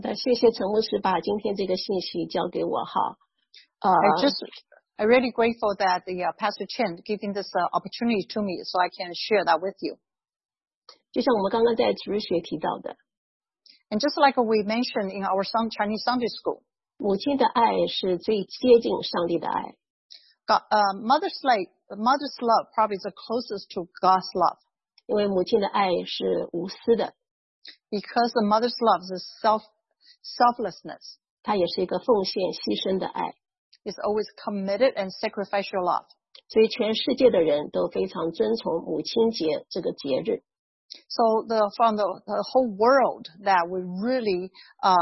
谢谢陈牧师把今天这个信息交给我哈。 I'm really grateful that Pastor Chen giving this opportunity to me so I can share that with you. 就像我们刚刚在主日学提到的， And just like we mentioned in our Chinese Sunday school, 母亲的爱是最接近上帝的爱。 mother's love probably is the closest to God's love. 因为母亲的爱是无私的， Because the mother's love is selflessness. 它也是一个奉献牺牲的爱。 It's always committed and sacrificial love. 所以全世界的人都非常尊崇母亲节这个节日。 So from the whole world that we really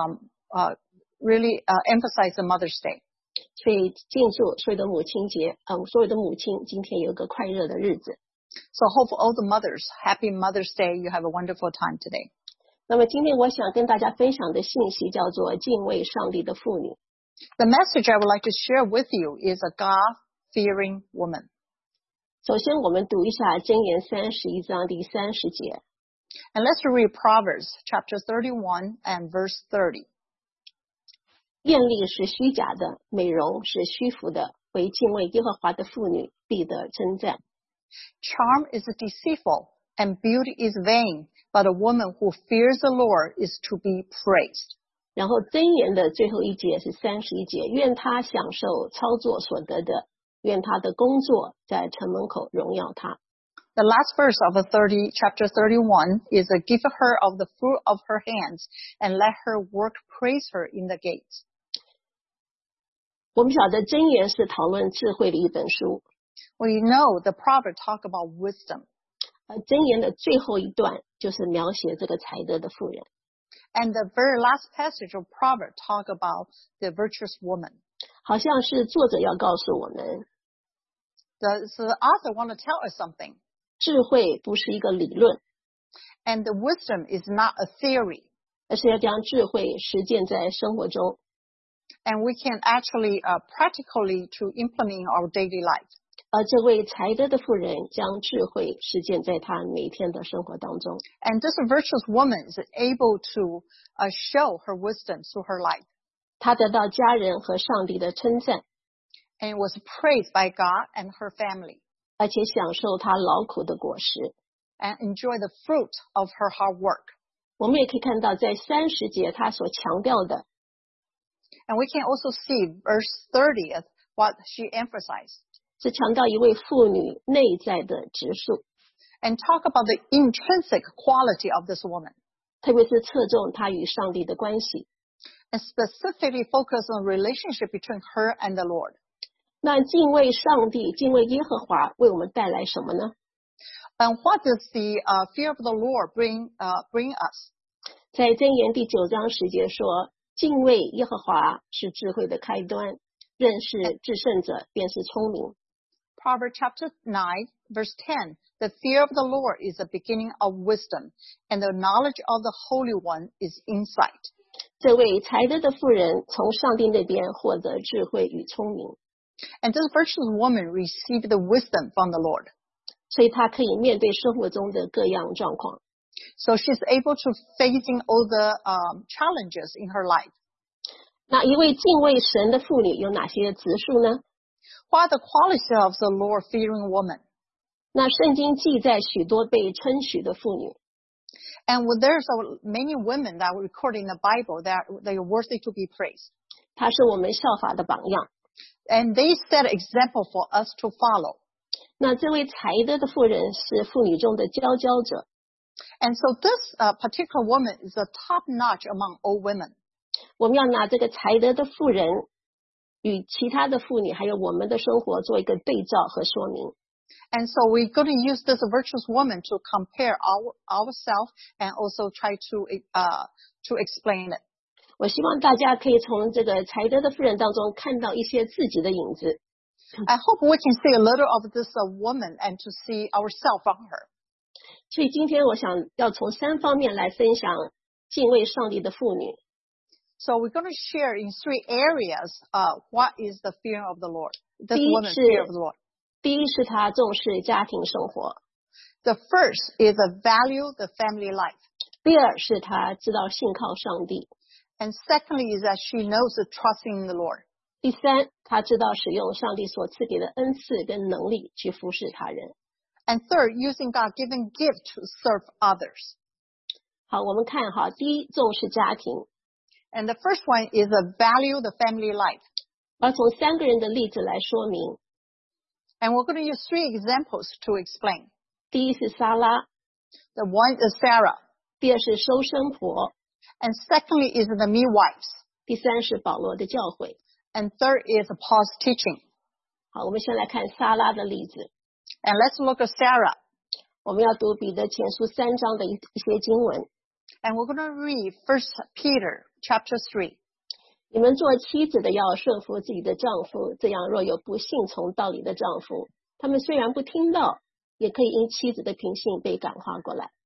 emphasize the Mother's Day. 所以庆祝所有的母亲节，所有的母亲今天有一个快乐的日子。 So hope for all the mothers, happy Mother's Day. You have a wonderful time today. 那么今天我想跟大家分享的信息叫做敬畏上帝的妇女。 The message I would like to share with you is a God-fearing woman. 首先我们读一下箴言31章第30节。 And let's read Proverbs chapter 31 and verse 30. 艳丽是虚假的，美容是虚浮的，为敬畏耶和华的妇女必得称赞。 Charm is deceitful and beauty is vain, but a woman who fears the Lord is to be praised. 然后箴言的最后一节是31节，愿他享受操作所得的，愿他的工作在城门口荣耀他。 The last verse of chapter 31 is give her of the fruit of her hands and let her work praise her in the gates. 我们晓得箴言是讨论智慧的一本书。 We know the proverb talk about wisdom. 箴言的最后一段就是描写这个才德的妇人。 And the very last passage of proverb talk about the virtuous woman. 好像是作者要告诉我们， So the author want to tell us something. 智慧不是一个理论， And the wisdom is not a theory. 而是要将智慧实践在生活中。 And we can actually practically to implement in our daily life. 而这位才德的妇人将智慧实践在她每天的生活当中。 And this virtuous woman is able to show her wisdom through her life. 她得到家人和上帝的称赞， And was praised by God and her family. 而且享受她劳苦的果实。 And enjoy the fruit of her hard work. 我们也可以看到在30节她所强调的， And we can also see verse 30 what she emphasized. 是强调一位妇女内在的质素， And talk about the intrinsic quality of this woman. 特别是侧重她与上帝的关系。 And specifically focus on the relationship between her and the Lord. 那敬畏上帝、敬畏耶和华为我们带来什么呢？ And what does the fear of the Lord bring us? 在箴言第9章10节说，敬畏耶和华是智慧的开端，认识至圣者便是聪明。 Proverbs chapter 9 verse 10. The fear of the Lord is the beginning of wisdom, and the knowledge of the Holy One is insight. 这位才德的妇人从上帝那边获得智慧与聪明， And this virtuous woman received the wisdom from the Lord. 所以她可以面对生活中的各样状况。 So she's able to facing all the challenges in her life. 那一位敬畏神的妇女有哪些质数呢？ What are the qualities of the Lord-fearing woman? 那圣经记载许多被称许的妇女， And there's many women that were recorded in the Bible that they are worthy to be praised. 她是我们效法的榜样。 And they set an example for us to follow. 那这位才德的妇人是妇女中的佼佼者。 And so this particular woman is a top-notch among all women. 我们要拿这个才德的妇人与其他的妇女还有我们的生活做一个对照和说明。 And so we're going to use this virtuous woman to compare ourselves and also try to explain it. 我希望大家可以从这个才德的妇人当中看到一些自己的影子。 I hope we can see a little of this woman and to see ourselves from her. 所以今天我想要从3方面来分享敬畏上帝的妇女。 So we're going to share in 3 areas what is the fear of the Lord. This 第一 woman's 是 fear of the Lord. 第一是她重视家庭生活， The first is value the family life. 第二是她知道信靠上帝， And secondly is that she knows the trusting in the Lord. 第三，她知道使用上帝所赐给的恩赐跟能力去服侍他人。 And third, using God-given gift to serve others. 好，我们看哈，第一，重视家庭。 And the first one is value the family life. 而从3个人的例子来说明。 And we're going to use 3 examples to explain. 第一是撒拉， The one is Sarah. 第二是收生婆， And secondly is the midwives. 第三是保罗的教诲。 And third is Paul's teaching. 好，我们先来看撒拉的例子。 And let's look at Sarah. 我们要读彼得前书3章的一些经文。 And we're going to read 1 Peter chapter 3. 你们做妻子的要顺服自己的丈夫，这样若有不信从道理的丈夫，他们虽然不听道，也可以因妻子的品性被感化过来。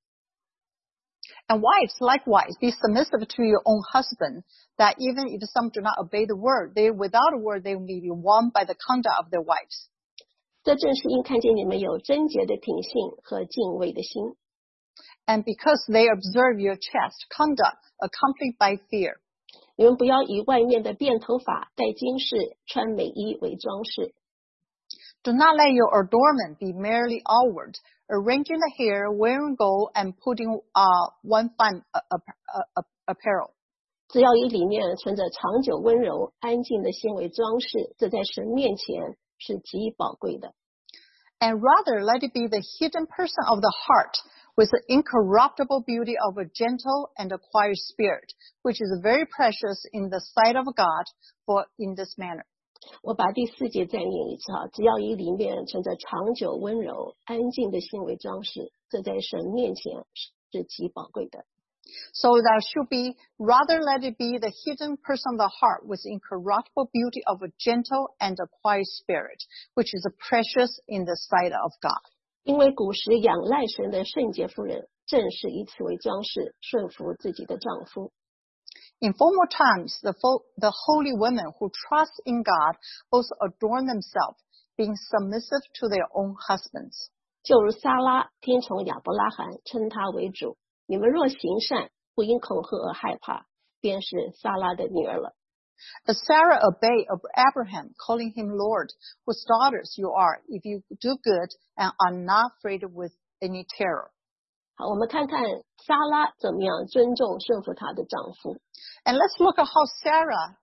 And wives, likewise, be submissive to your own husband, that even if some do not obey the word, they without a word they may be won by the conduct of their wives. 这正是因看见你们有贞洁的品性和敬畏的心。 And because they observe your chaste conduct, accompanied by fear. 你们不要以外面的辫头发、戴金饰、穿美衣为装饰。 Do not let your adornment be merely outward, arranging the hair, wearing gold, and putting one fine apparel. 只要以里面存着长久温柔、安静的心为装饰，这在神面前是极宝贵的。 And rather let it be the hidden person of the heart, with the incorruptible beauty of a gentle and a quiet spirit, which is very precious in the sight of God, for in this manner. 我把第4节再念一次哈，只要以里面存着长久温柔、安静的心为装饰，这在神面前是极宝贵的。 So that should be, rather let it be the hidden person of the heart with incorruptible beauty of a gentle and a quiet spirit, which is precious in the sight of God. 因为古时仰赖神的圣洁妇人，正是以此为装饰，顺服自己的丈夫。 In former times, the holy women who trust in God also adorn themselves, being submissive to their own husbands. 就如撒拉听从亚伯拉罕，称他为主。你们若行善，不因恐吓而害怕，便是撒拉的女儿了。 As Sarah obeyed Abraham, calling him Lord, whose daughters you are, if you do good and are not afraid with any terror. 好，我们看看撒拉怎么样尊重顺服她的丈夫。 And let's look at how Sarah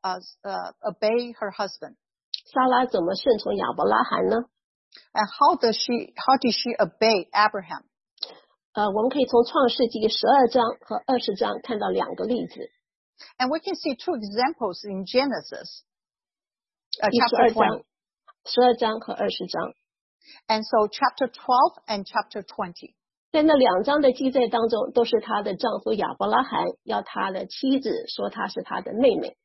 obeyed her husband. 撒拉怎么顺从亚伯拉罕呢？ And how did she obey Abraham? 我们可以从创世纪12章和20章看到2个例子。 And we can see 2 examples in Genesis, 第 chapter 12 20. 章和20章。 And so chapter 12 and chapter 20. 在那2章的记载当中，都是她的丈夫亚伯拉罕要她的妻子说她是她的妹妹。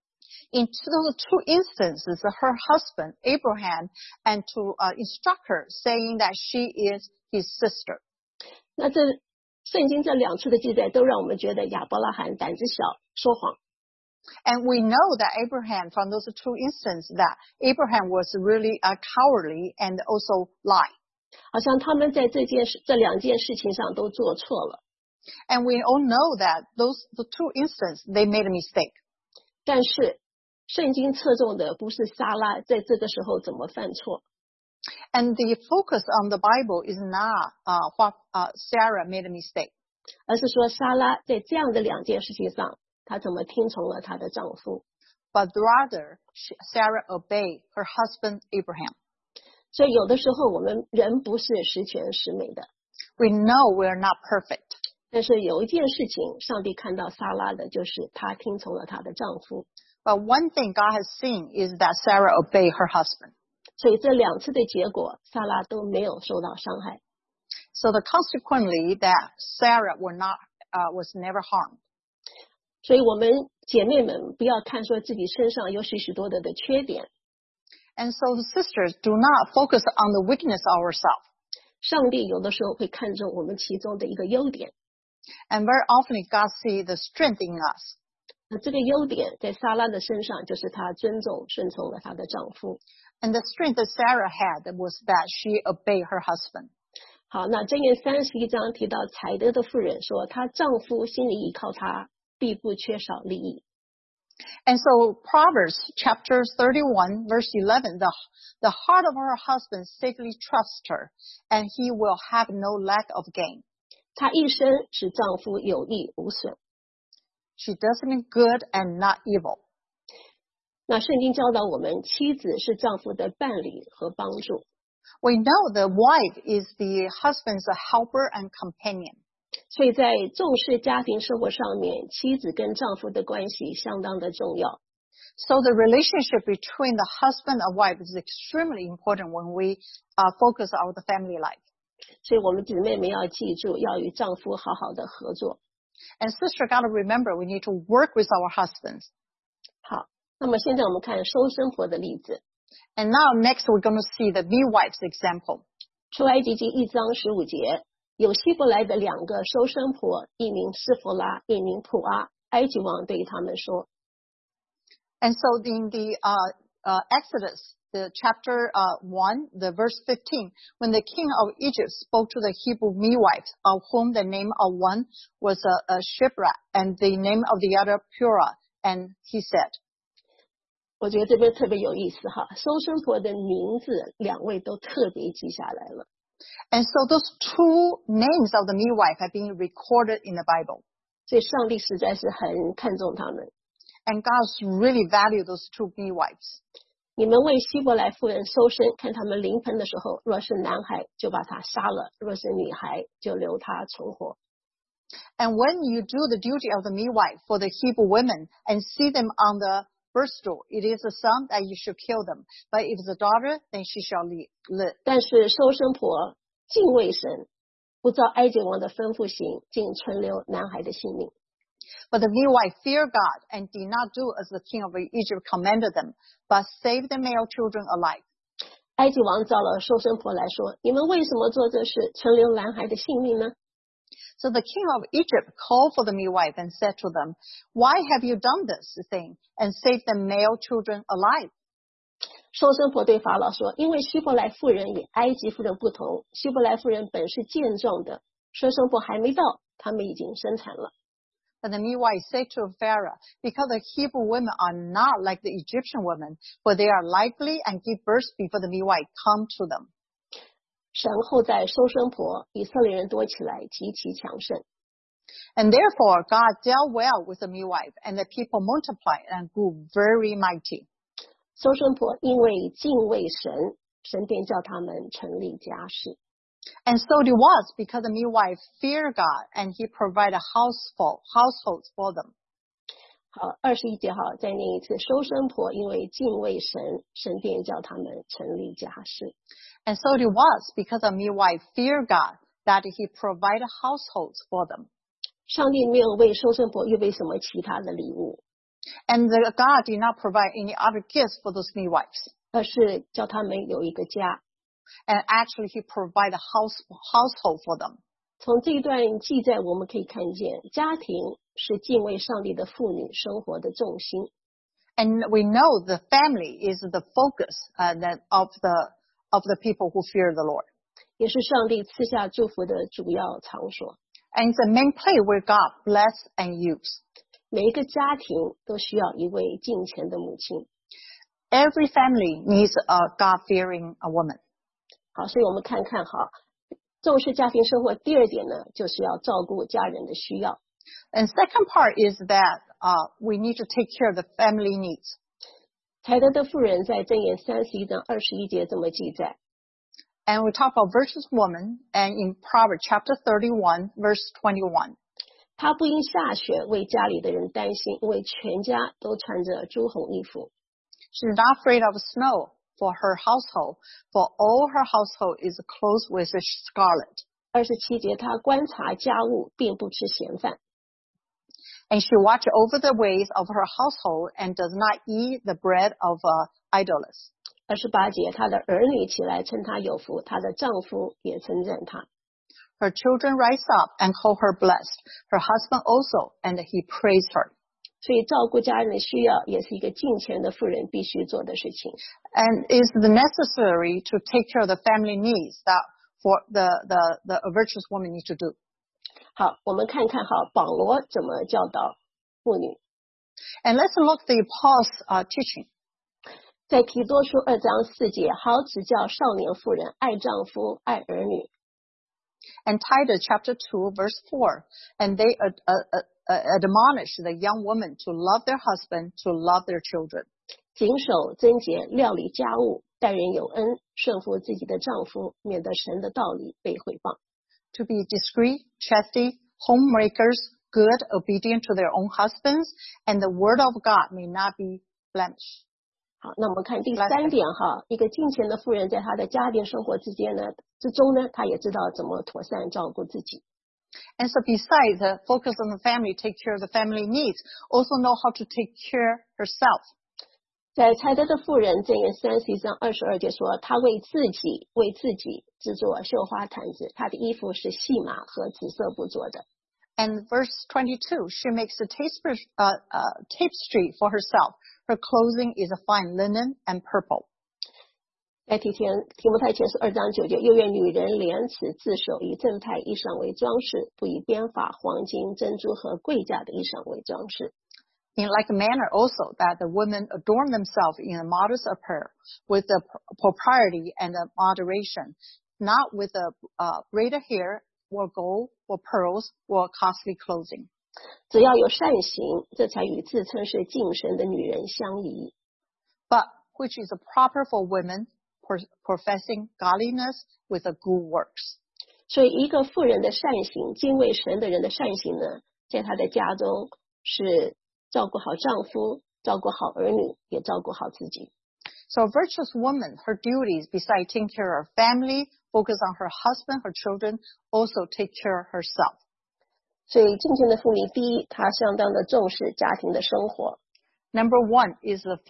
In those 2 instances, her husband, Abraham, and to instruct her, saying that she is his sister. 那这圣经这2处的记载都让我们觉得亚伯拉罕胆子小，说谎。 And we know that Abraham, from those 2 instances, that Abraham was really cowardly and also lied. 好像他们在这2件事情上都做错了。 And we all know that the 2 instances, they made a mistake. 但是圣经侧重的不是撒拉在这个时候怎么犯错， And the focus on the Bible is not what Sarah made a mistake, 而是说撒拉在这样的2件事情上，她怎么听从了她的丈夫。 but rather Sarah obeyed her husband Abraham. 所以有的时候我们人不是十全十美的， We know we are not perfect. 但是有一件事情上帝看到撒拉的，就是她听从了她的丈夫。 But one thing God has seen is that Sarah obeyed her husband. 所以这2次的结果，撒拉都没有受到伤害。 So consequently that Sarah was never harmed. 所以我们姐妹们不要看说自己身上有许多的缺点， And so the sisters, do not focus on the weakness of ourselves. 上帝有的时候会看重我们其中的一个优点。 And very often God sees the strength in us. 那这个优点在撒拉的身上，就是她尊重顺从了她的丈夫。 And the strength that Sarah had was that she obeyed her husband. 好，那箴言31章提到才德的妇人说，她丈夫心里依靠她，必不缺少利益。 And so Proverbs chapter 31 verse 11, the heart of her husband safely trusts her, and he will have no lack of gain. 她一生使丈夫有益无损。 She does him good and not evil. 那圣经教导我们，妻子是丈夫的伴侣和帮助。 We know the wife is the husband's helper and companion. 所以在重视家庭生活上面，妻子跟丈夫的关系相当的重要。 So the relationship between the husband and wife is extremely important when we focus on the family life. 所以我们姊妹们要记住，要与丈夫好好的合作。 And sister gotta remember, we need to work with our husbands. 好，那么现在我们看收生婆的例子。 And now next we're going to see the midwife's example. 出埃及记1章15节，有希伯来的2个收生婆，一名示弗拉，一名普阿。埃及王对他们说。 And so in the Exodus, the chapter 1, the verse 15, when the king of Egypt spoke to the Hebrew midwife, of whom the name of one was Shipra, and the name of the other Purah, and he said. 我觉得这边特别有意思哈，收生婆的名字2位都特别记下来了。 And so those two names of the midwife have been recorded in the Bible. 所以上帝实在是很看重他们。 And God really valued those two midwives. 你们为希伯来妇人收生，看他们临盆的时候，若是男孩就把他杀了，若是女孩就留他存活。 And when you do the duty of the midwife for the Hebrew women and see them on the birth stool, it is a son that you should kill them. But if it's a daughter, then she shall live. 但是收生婆敬畏神，不照埃及王的吩咐行，竟存留男孩的性命。 But the midwife feared God and did not do as the king of Egypt commanded them, but saved the male children alive. 埃及王召了收生婆来说：“你们为什么做这事，存留男孩的性命呢？” So the king of Egypt called for the midwife and said to them, "Why have you done this thing and saved the male children alive?" 收生婆对法老说：“因为希伯来妇人与埃及妇人不同，希伯来妇人本是健壮的，收生婆还没到，他们已经生产了。” But the midwife said to Pharaoh, "Because the Hebrew women are not like the Egyptian women, for they are lively and give birth before the midwife come to them." 神后在收生婆，以色列人多起来，极其强盛。 And therefore God dealt well with the midwife, and the people multiplied and grew very mighty. 收生婆因为敬畏神，神便叫他们成立家室。 And so it was because the midwife feared God, and he provided households for them. 好，21节好，再念一次。收生婆因为敬畏神，神便叫他们成立家室。 And so it was because the midwife feared God that he provided households for them. 上帝没有为收生婆预备什么其他的礼物， And God did not provide any other gifts for those midwives. 而是叫他们有一个家。 And actually he provided household for them. 从这一段记载我们可以看见，家庭是敬畏上帝的妇女生活的重心。 And we know the family is the focus of the people who fear the Lord. 也是上帝赐下祝福的主要场所。 And it's the main place where God bless and use. 每一个家庭都需要一位敬虔的母亲。 Every family needs a God-fearing woman. 好，所以我们看看哈，重视家庭生活。第2点呢，就是要照顾家人的需要。 And second part is that we need to take care of the family needs. 才德的妇人在箴言31章21节这么记载。 And we talk about virtuous woman, and in Proverbs chapter 31, verse 21. 她不因下雪为家里的人担心，因为全家都穿着朱红衣服。 She's not afraid of snow for her household, for all her household is clothed with scarlet. 27节，她观察家务，并不吃闲饭。 And she watches over the ways of her household and does not eat the bread of idols. 28节，她的儿女起来称她有福，她的丈夫也称赞她。 Her children rise up and call her blessed, her husband also, and he praised her. 所以照顾家人的需要，也是一个敬虔的妇人必须做的事情。 And it's necessary to take care of the family needs that for the virtuous woman needs to do. 好，我们看看哈，保罗怎么教导妇女。 And let's look at the Paul's teaching. 在提多书2章4节，好指教少年妇人爱丈夫、爱儿女。 And Titus chapter 2 verse 4. And they admonish the young women to love their husband, to love their children. 谨守贞洁，料理家务，待人有恩，顺服自己的丈夫，免得神的道理被毁谤。 To be discreet, chastity, homemakers, good, obedient to their own husbands, and the word of God may not be blemished. 好，那我们看第3点哈，一个敬虔的妇人在她的家庭生活之中呢，她也知道怎么妥善照顾自己。 And so besides the focus on the family, take care of the family needs, also know how to take care herself. 在才德的妇人箴言31章22节说，她为自己制作绣花毯子，她的衣服是细麻和紫色布做的。 And verse 22, she makes a tapestry for herself. Her clothing is a fine linen and purple. 在提摩太前书2章9节，又愿女人廉耻自守，以正派衣裳为装饰，不以编法、黄金、珍珠和贵价的衣裳为装饰。 In like manner also that the women adorn themselves in a modest apparel, with the propriety and the moderation, not with the braided hair or gold or pearls or costly clothing. 只要有善行，这才与自称是敬神的女人相宜。 But which is proper for women professing godliness with the good works. 所以一个妇人的善行，敬畏神的人的善行呢，在她的家中是照顾好丈夫，照顾好儿女，也照顾好自己。 So a virtuous woman, her duties besides taking care of family, focus on her husband, her children, also take care of herself. 所以敬虔的妇女，第一，她相当的重视家庭的生活。 Number one is her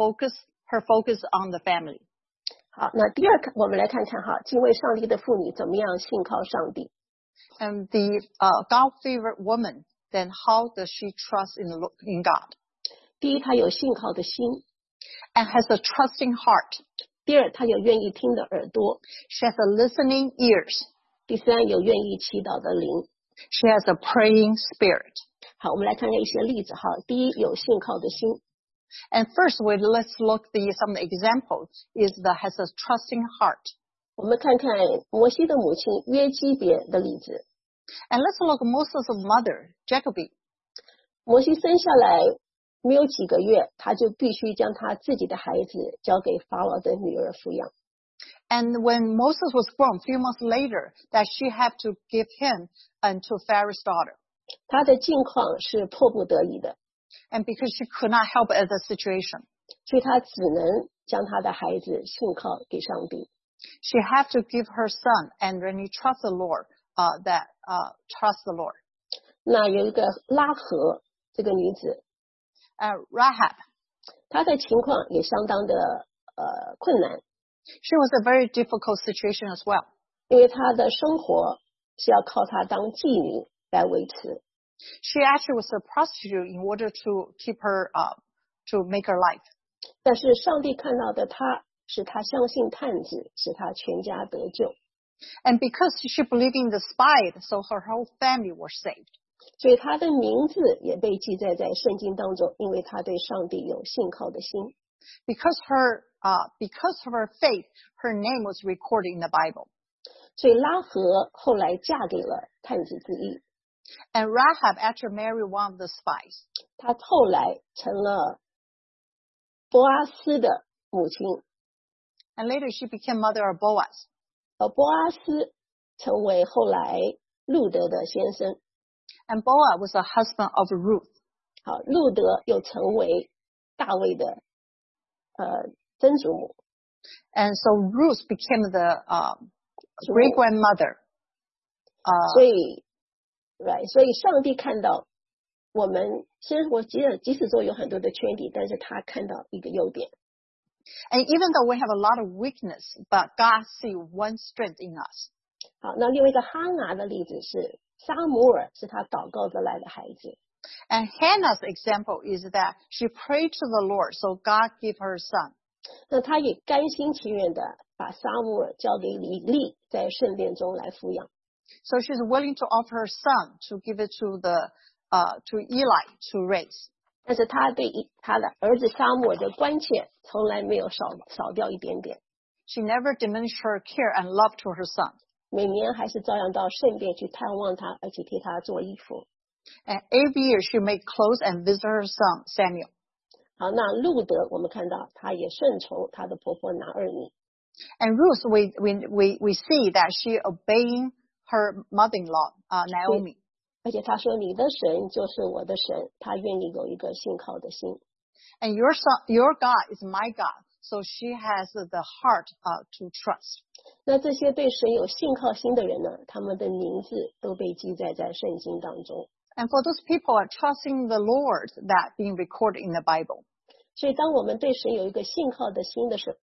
focus on the family. 好，那第二，我们来看看哈，敬畏上帝的妇女怎么样信靠上帝。 And the God-favored woman, then how does she trust in God? 第一，她有信靠的心。 And has a trusting heart. 第二，她有愿意听的耳朵。 She has a listening ears. 第三，有愿意祈祷的灵。 She has a praying spirit. 好，我们来看看一些例子哈。第一，有信靠的心。 And first, let's look some examples. Has a trusting heart. 我们看看摩西的母亲约基别的例子。 And let's look at Moses' mother, Jacobe. 摩西生下来没有几个月，他就必须将他自己的孩子交给法老的女儿抚养。 And when Moses was born, a few months later, that she had to give him to Pharaoh's daughter. 他的境况是迫不得已的。 And because she could not help at the situation. 所以他只能将他的孩子信靠给上帝。 She had to give her son and really trust the Lord, trust the Lord. 那有一个拉合这个女子。 Rahab. 她的情况也相当的困难。 She was a very difficult situation as well. 因为她的生活是要靠她当妓女来维持。 She actually was a prostitute in order to keep her, to make her life. 但是上帝看到的她，使她相信探子，使她全家得救。 And because she believed in the spy, so her whole family were saved. 所以她的名字也被记载在圣经当中，因为她对上帝有信靠的心。 Because of her faith, her name was recorded in the Bible. 所以拉合后来嫁给了探子之一。 And Rahab actually married one of the spies. 她后来成了波阿斯的母亲。 And later she became mother of Boaz. 波阿斯成为后来路德的先生。 And Boaz was a husband of Ruth. 好，路德又成为大卫的曾祖母。 And so Ruth became the great grandmother. 所以上帝看到我们生活即使说有很多的缺点，但是他看到一个优点。 And even though we have a lot of weakness, but God sees one strength in us. 好，那另外一个哈拿的例子是撒母耳，是他祷告得来的孩子。 And Hannah's example is that she prayed to the Lord, so God gave her a son. 那他也甘心情愿的把撒母耳交给以利，在圣殿中来抚养。 So she's willing to offer her son to give it to Eli to raise. 但是他对他的儿子撒母耳的关切从来没有少掉一点点。 She never diminished her care and love to her son. 每年还是照样到圣殿去探望他，而且替他做衣服。 And every year she made clothes and visited her son Samuel. 好，那路德我们看到他也顺从他的婆婆拿俄米。 And Ruth, we see that she obeying her mother-in-law, Naomi. 而且他说你的神就是我的神，他愿意有一个信靠的心。 And your God is my God. So she has the heart to trust. 那这些对神有信靠心的人呢，他们的名字都被记载在圣经当中。 And for those people are trusting the Lord that being recorded in the Bible. 所以当我们对神有一个信靠的心的时候，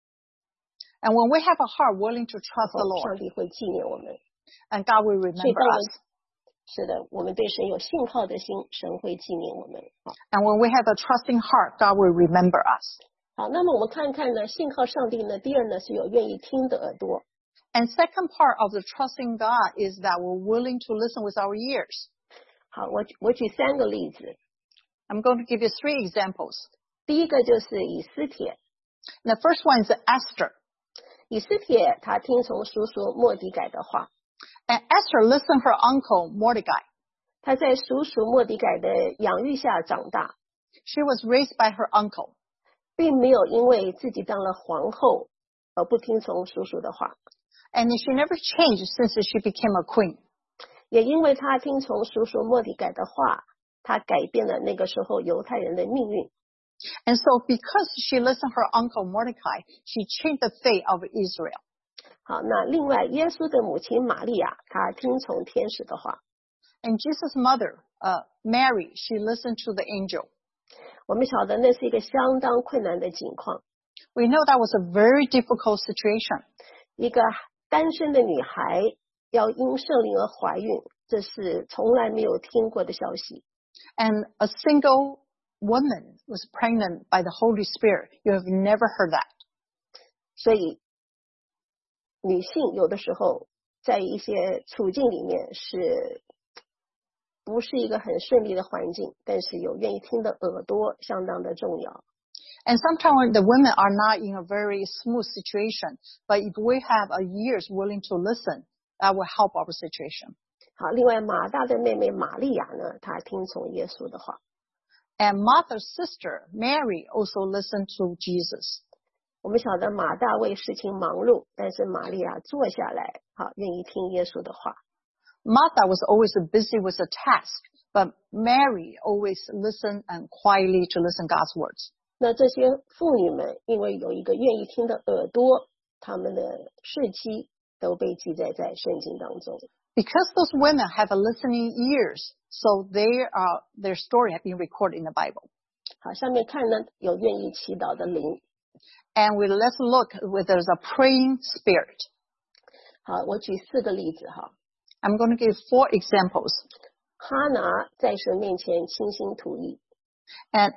And when we have a heart willing to trust the 上 Lord, 帝会纪念我们。 and God will 所以 remember 当我们 us. 是的，我们对神有信靠的心，神会纪念我们。好， And when we have a trusting heart, God will remember us. 好，那么我们看看呢，信靠上帝呢，第二呢是有愿意听的耳朵。 And second part of the trusting God is that we're willing to listen with our ears. 好，我举3个例子。 I'm going to give you 3 examples. 第一个就是以斯帖， And the first one is Esther. 以斯帖他听从叔叔末底改的话， And Esther listened her uncle Mordecai. 他在叔叔末底改的养育下长大， She was raised by her uncle. 并没有因为自己当了皇后而不听从叔叔的话， And she never changed since she became a queen. 也因为他听从叔叔末底改的话，他改变了那个时候犹太人的命运。 And so because she listened her uncle Mordecai, she changed the fate of Israel. 好，那另外耶稣的母亲玛利亚，她听从天使的话。 And Jesus' mother, Mary, she listened to the angel. 我们晓得那是一个相当困难的境况， We know that was a very difficult situation. 一个单身的女孩要因圣灵而怀孕，这是从来没有听过的消息。 And a single woman was pregnant by the Holy Spirit. You have never heard that. 所以女性有的时候在一些处境里面是不是一个很顺利的环境，但是有愿意听的耳朵相当的重要。 And sometimes the women are not in a very smooth situation. But if we have a ears willing to listen, that will help our situation. 好，另外马大的妹妹玛利亚呢，她听从耶稣的话。 And Martha's sister, Mary, also listened to Jesus. 我们晓得马大为事情忙碌，但是玛利亚坐下来，好，愿意听耶稣的话。 Martha was always busy with a task, but Mary always listened and quietly to listen God's words. 那这些妇女们因为有一个愿意听的耳朵，她们的事迹都被记载在圣经当中。 Because those women have a listening ears, so their story have been recorded in the Bible. 好，下面看呢，有愿意祈祷的灵。 And let's look where there's a praying spirit. 好，我举4个例子哈。 I'm going to give 4 examples. 哈拿在神面前倾心吐意， And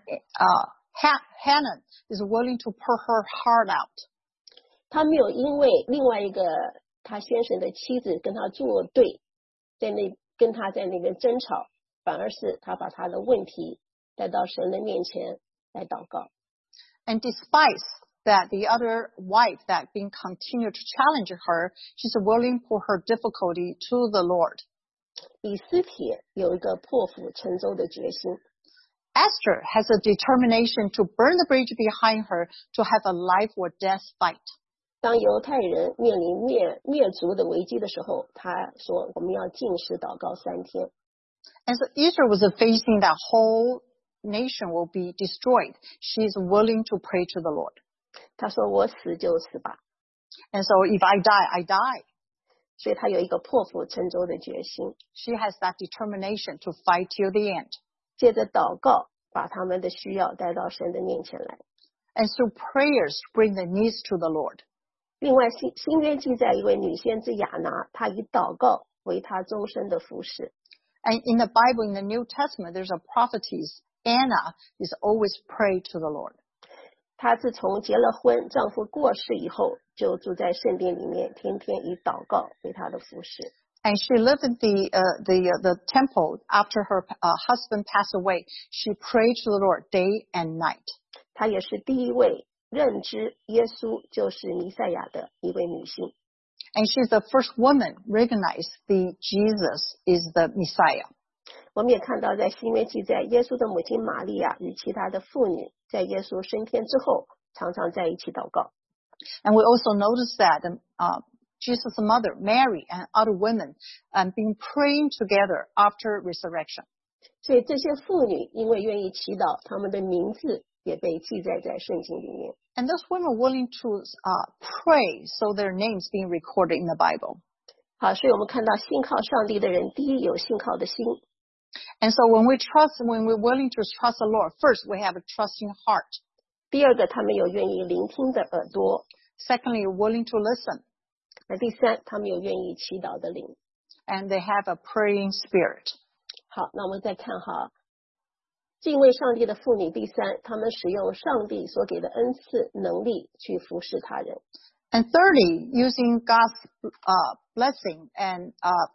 Hannah is willing to pour her heart out. 她没有因为另外一个她先生的妻子跟她作对，跟她在那边争吵，反而是她把她的问题带到神的面前来祷告。 And despite that the other wife that being continued to challenge her, she's willing for her difficulty to the Lord. 以斯帖有一个破釜沉舟的决心， Esther has a determination to burn the bridge behind her to have a life or death fight. 当犹太人面临灭族的危机的时候，他说我们要禁食祷告3天。 And so Israel was facing that whole nation will be destroyed. She's willing to pray to the Lord. 他说我死就死吧， And so if I die, I die. 所以他有一个破釜沉舟的决心， She has that determination to fight till the end. 借着祷告把他们的需要带到神的面前来。 And through prayers, bring the needs to the Lord. 另外新约记载一位女先知亚拿，她以祷告为她终身的服侍。 And in the Bible, in the New Testament, there's a prophetess, Anna, is always pray to the Lord. 她自从结了婚，丈夫过世以后，就住在圣殿里面，天天以祷告为她的服侍。 And she lived in the temple after her husband passed away. She prayed to the Lord day and night. 她也是第一位认知耶稣就是弥赛亚的一位女性。 And she's the first woman recognized the Jesus is the Messiah. 我们也看到在新约记载，耶稣的母亲玛利亚与其他的妇女在耶稣升天之后常常在一起祷告。 And we also notice that Jesus' mother, Mary, and other women been praying together after resurrection. 所以这些妇女因为愿意祈祷，她们的名字也被记载在圣经里面。 And those women willing to pray, so their names being recorded in the Bible. 好，所以我们看到信靠上帝的人，第一有信靠的心。 And so when we're willing to trust the Lord, first we have a trusting heart. 第二个，他们有愿意聆听的耳朵。 Secondly, willing to listen. 那第三，他们有愿意祈祷的灵。 And they have a praying spirit. 好，那我们再看哈，敬畏上帝的妇女。第三，他们使用上帝所给的恩赐能力去服侍他人。 And thirdly, using God's blessing and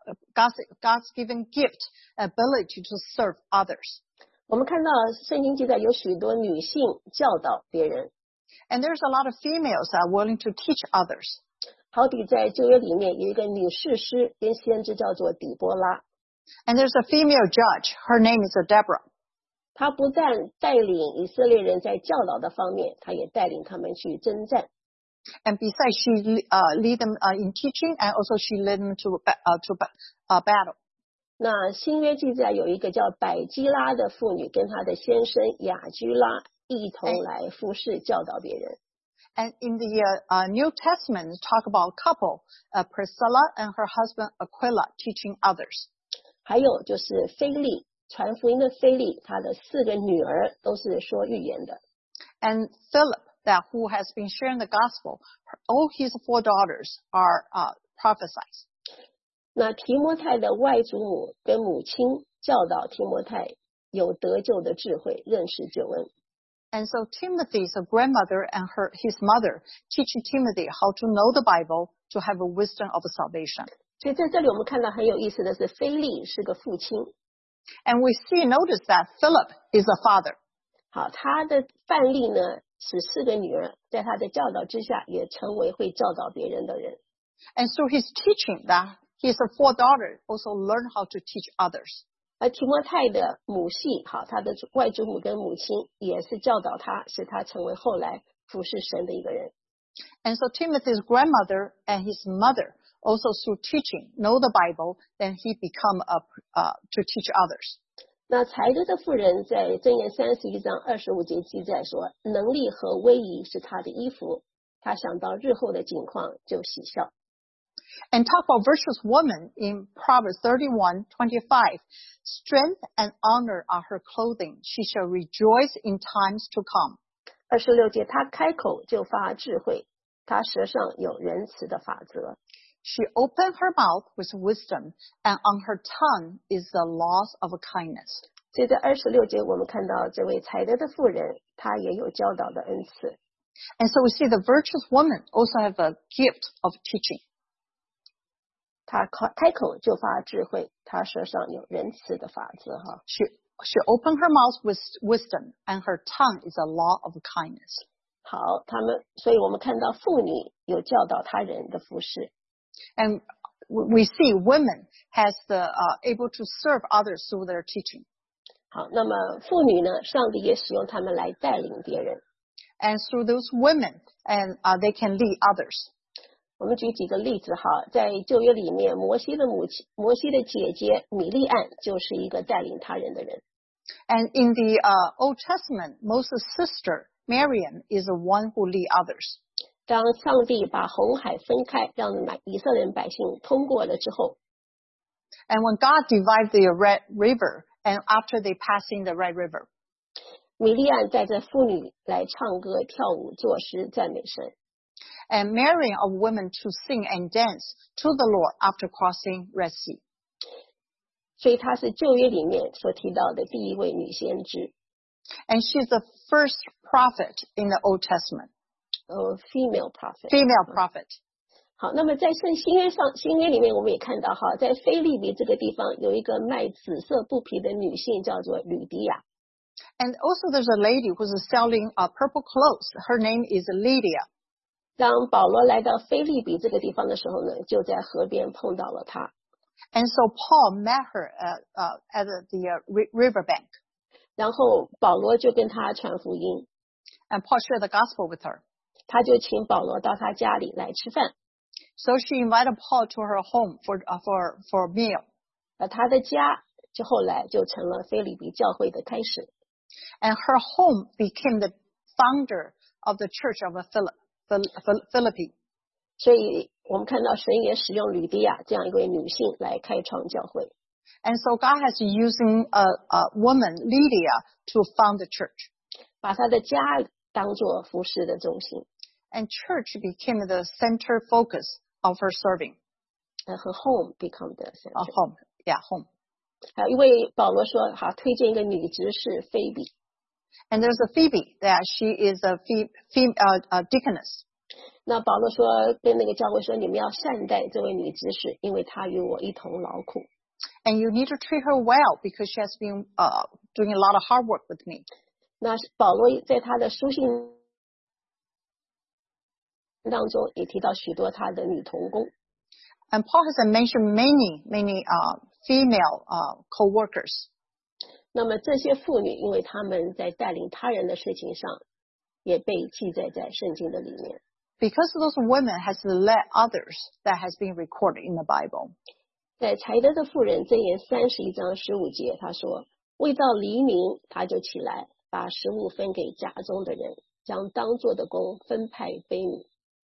God's given gift ability to serve others. 我们看到圣经记载有许多女性教导别人。 And there's a lot of females that are willing to teach others. 好比在旧约里面有一个女士师跟先知叫做底波拉。 And there's a female judge. Her name is Deborah. 她不但带领以色列人在教导的方面，她也带领他们去征战。 And besides, she lead them in teaching, and also she led them to battle. 那新约记载有一个叫百基拉的妇女，跟她的先生雅居拉一同来服侍教导别人。 And in the New Testament, talk about a couple, Priscilla and her husband Aquila, teaching others. 还有就是腓利，传福音的腓利，他的4个女儿都是说预言的。 And Philip, who has been sharing the gospel, all his 4 daughters are prophesied. 那提摩太的外祖母跟母亲教导提摩太有得救的智慧，认识救恩。 And so Timothy's grandmother and his mother teaching Timothy how to know the Bible to have a wisdom of salvation. 所以在这里我们看到很有意思的是，腓利是个父亲。 And we notice that Philip is a father. 好，他的范例呢是4个女儿，在他的教导之下，也成为会教导别人的人。 And so he's teaching that his 4 daughters also learn how to teach others. 而提摩太的母系，好，他的外祖母跟母亲也是教导他，使他成为后来服侍神的一个人。 And so Timothy's grandmother and his mother also through teaching know the Bible, then he become to teach others. 那才德的妇人在箴言31章25节记载说，能力和威仪是他的衣服，他想到日后的景况就喜笑。 And talk about virtuous woman in Proverbs 31:25. Strength and honor are her clothing. She shall rejoice in times to come. 26节，他开口就发智慧，他舌上有仁慈的法则。 She opened her mouth with wisdom, and on her tongue is the laws of kindness. 所以在26节，我们看到这位才德的妇人，她也有教导的恩赐。 And so we see the virtuous woman also have a gift of teaching. 她开口就发智慧，她舌上有仁慈的法则。哈。 She opened her mouth with wisdom, and her tongue is a law of kindness. 好，所以我们看到妇女有教导他人的服侍。 And we see women has the able to serve others through their teaching. 好，那么妇女呢，上帝也使用她们来带领别人。 And through those women, and they can lead others. 我们举几个例子哈，在旧约里面，摩西的姐姐米利暗就是一个带领他人的人。 And in the Old Testament, Moses' sister Miriam is the one who lead others. 当上帝把红海分开，让以色列百姓通过了之后， And when God divided the Red River, and after they pass in the Red River, 米利暗带着妇女来唱歌、跳舞、作诗、赞美神。 and Miriam of women to sing and dance to the Lord after crossing Red Sea. 所以她是旧约里面所提到的第一位女先知。 And she's the first prophet in the Old Testament. Female prophet. Female prophet. 好，那么在新约里面，我们也看到哈，在腓立比这个地方有一个卖紫色布匹的女性，叫做吕迪亚。 And also there's a lady who's selling purple clothes. Her name is Lydia. 当保罗来到腓立比这个地方的时候呢，就在河边碰到了她。 And so Paul met her at the riverbank. 然后保罗就跟她传福音。 And Paul shared the gospel with her. 他就请保罗到他家里来吃饭。 So she invited Paul to her home for a meal. 他的家就后来就成了腓立比教会的开始。 And her home became the founder of the church of Philippi. 所以我们看到神也使用吕迪亚这样一位女性来开创教会。 And so God has using a woman, Lydia, to found the church. 把他的家当作服事的中心。 And church became the center focus of her serving. Her home become the center. Home, yeah, home. 因为保罗说，好推荐一个女执事菲比。 And there's a Phoebe that she is a deaconess. 那保罗说，跟那个教会说，你们要善待这位女执事，因为她与我一同劳苦。 And you need to treat her well because she has been doing a lot of hard work with me. 那保罗在他的书信当中也提到许多他的女同工。 And Paul has mentioned many female co-workers. 那么这些妇女，因为她们在带领他人的事情上，也被记载在圣经的里面。 Because those women has led others, that has been recorded in the Bible. 在才德的妇人箴言31章15节，他说：“未到黎明，他就起来，把食物分给家中的人，将当做的工分派婢女。”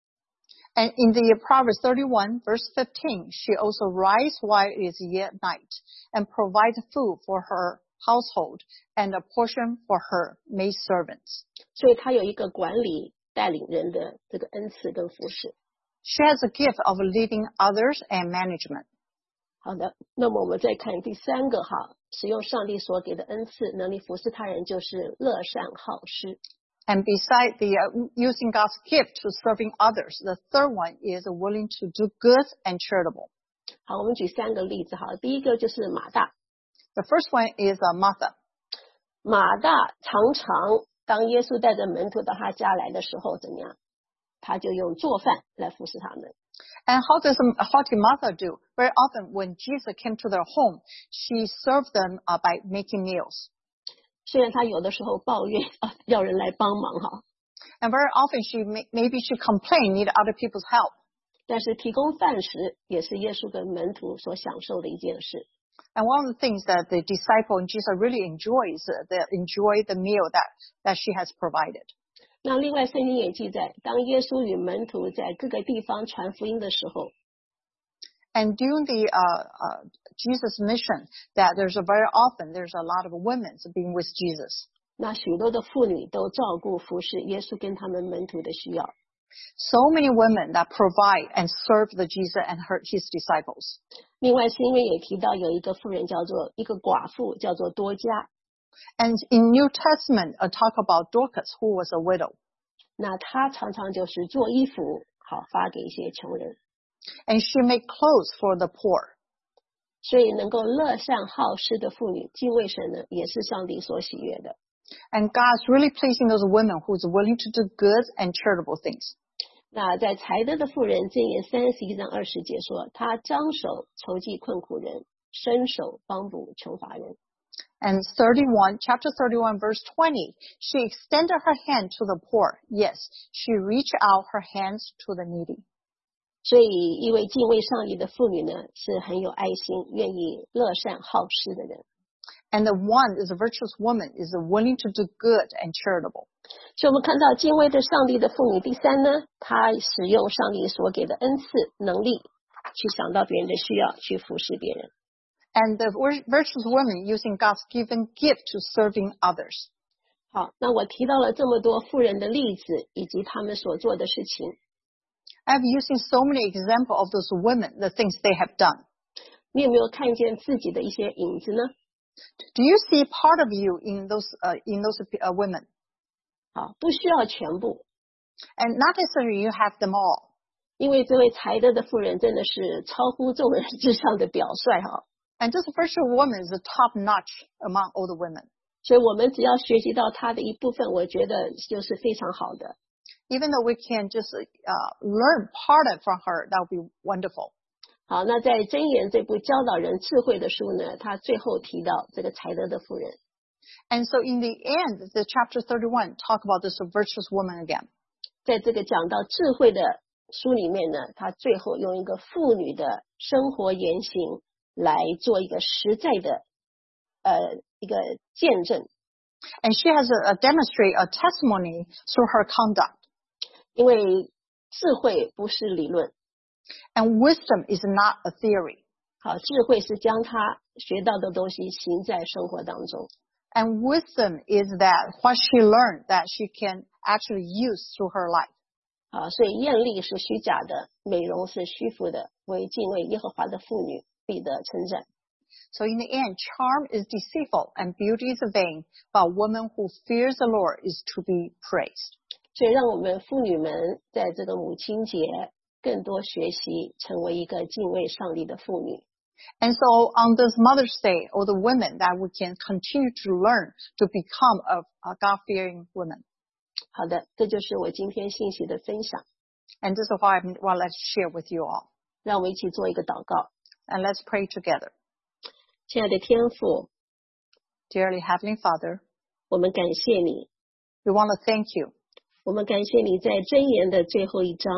And in the Proverbs 31, verse 15, she also rise while it is yet night, and provide food for her household, and a portion for her maidservants. 所以她有一个管理带领人的这个恩赐跟服侍。 She has a gift of leading others and management. 好的，那么我们再看第三个哈，使用上帝所给的恩赐，能力服侍他人，就是乐善好施。 And beside the using God's gift to serving others, the third one is willing to do good and charitable. 好，我们举三个例子哈。第一个就是马大。 The first one is Martha. 马大常常当耶稣带着门徒到他家来的时候，怎么样？他就用做饭来服侍他们。 And how did Martha do? Very often when Jesus came to their home, she served them by making meals. 虽然他有的时候抱怨要人来帮忙哈。 And very often maybe she complained, need other people's help. 但是提供饭食也是耶稣跟门徒所享受的一件事。 And one of the things that the disciple and Jesus really enjoys, they enjoy the meal that she has provided. 那另外圣经也记载，当耶稣与门徒在各个地方传福音的时候， And during the Jesus mission, that there's a lot of women being with Jesus. 那许多的妇女都照顾服侍耶稣跟他们门徒的需要。 So many women that provide and serve the Jesus and his disciples. 另外新约也提到有一个妇人叫做一个寡妇，叫做多加。 And in New Testament, talk about Dorcas, who was a widow. 那她常常就是做衣服，好发给一些穷人。 And she made clothes for the poor. 所以能够乐善好施的妇女，敬畏神呢，也是上帝所喜悦的。 And God's really pleasing those women who's willing to do good and charitable things. 那在才德的妇人箴言31章20节说，她张手筹济困苦人，伸手帮补穷乏人。 And chapter 31, verse 20, she extended her hand to the poor. Yes, she reached out her hands to the needy. 所以一位敬畏上帝的妇女呢，是很有爱心，愿意乐善好施的人。 And the one is a virtuous woman, is willing to do good and charitable. 所以我们看到敬畏的上帝的妇女，第三呢，她使用上帝所给的恩赐能力，去想到别人的需要，去服侍别人。 And the virtuous woman using God's given gift to serving others. 好，那我提到了这么多妇人的例子，以及他们所做的事情。 I've using so many examples of those women, the things they have done. 你有没有看见自己的一些影子呢？ Do you see part of you in those women? 好，不需要全部。 And not necessarily you have them all. 因为这位才德的妇人真的是超乎众人之上的表率哈， And this virtuous woman is the top notch among all the women. 所以我们只要学习到她的一部分，我觉得就是非常好的。 Even though we can just learn part of from her, that would be wonderful. 好，那在箴言这部教导人智慧的书呢，他最后提到这个才德的妇人。 And so in the end, the chapter 31 talk about this virtuous woman again. 在这个讲到智慧的书里面呢，他最后用一个妇女的生活言行来做一个实在的一个见证。 And she has demonstrate a testimony through her conduct. 因为智慧不是理论， And wisdom is not a theory. 好，智慧是将他学到的东西行在生活当中。 And wisdom is that what she learned that she can actually use through her life. 啊，所以艳丽是虚假的，美容是虚浮的，为敬畏耶和华的妇女必得称赞。 So in the end, charm is deceitful and beauty is vain, but a woman who fears the Lord is to be praised. 所以让我们妇女们在这个母亲节更多学习，成为一个敬畏上帝的妇女。 And so on this Mother's Day, all the women that we can continue to learn to become a God-fearing woman. 好的，这就是我今天信息的分享。 And this is what I want to share with you all. 让我们一起做一个祷告。 And let's pray together. 亲爱的天父， Dearly Heavenly Father, 我们感谢你， we want to thank you. 我们感谢你在箴言的最后一章，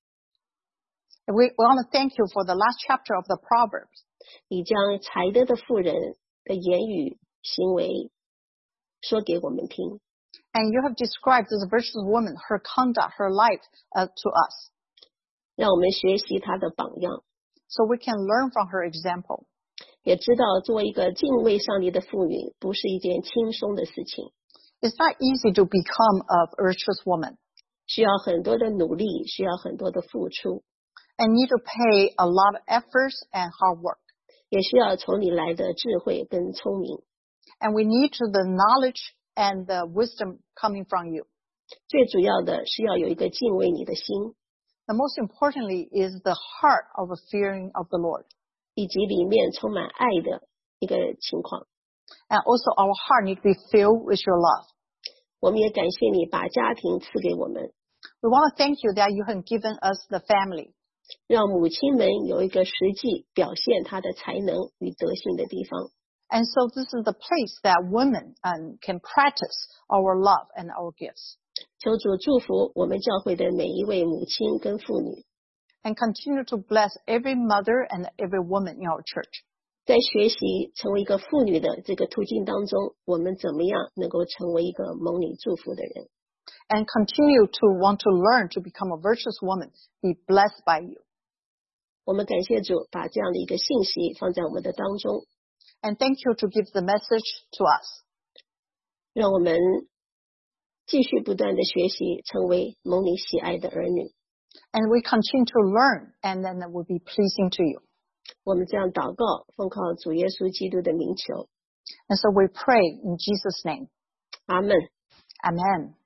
We want to thank you for the last chapter of the Proverbs. 你将才德的妇人的言语行为说给我们听。 And you have described this virtuous woman, her conduct, her life to us. 让我们学习她的榜样， So we can learn from her example. 也知道作为一个敬畏上帝的妇女不是一件轻松的事情， It's not easy to become a virtuous woman. 需要很多的努力，需要很多的付出， And need to pay a lot of efforts and hard work. 也需要从你来的智慧跟聪明。 And we need the knowledge and the wisdom coming from you. 最主要的是要有一个敬畏你的心， The most importantly is the heart of a fearing of the Lord. 以及里面充满爱的一个情况。 And also our heart need to be filled with your love. 我们也感谢你把家庭赐给我们， We want to thank you that you have given us the family. 让母亲们有一个实际表现她的才能与德性的地方。 And so this is the place that women can practice our love and our gifts. 求主祝福我们教会的每一位母亲跟妇女， And continue to bless every mother and every woman in our church. 在学习成为一个妇女的这个途径当中，我们怎么样能够成为一个蒙你祝福的人？ And continue to want to learn to become a virtuous woman. Be blessed by you. 我们感谢主把这样的一个信息放在我们的当中， And thank you to give the message to us. 让我们继续不断的学习，成为蒙你喜爱的儿女。 And we continue to learn, and then it will be pleasing to you. 我们这样祷告，奉靠主耶稣基督的名求， And so we pray in Jesus' name. 阿门。 Amen.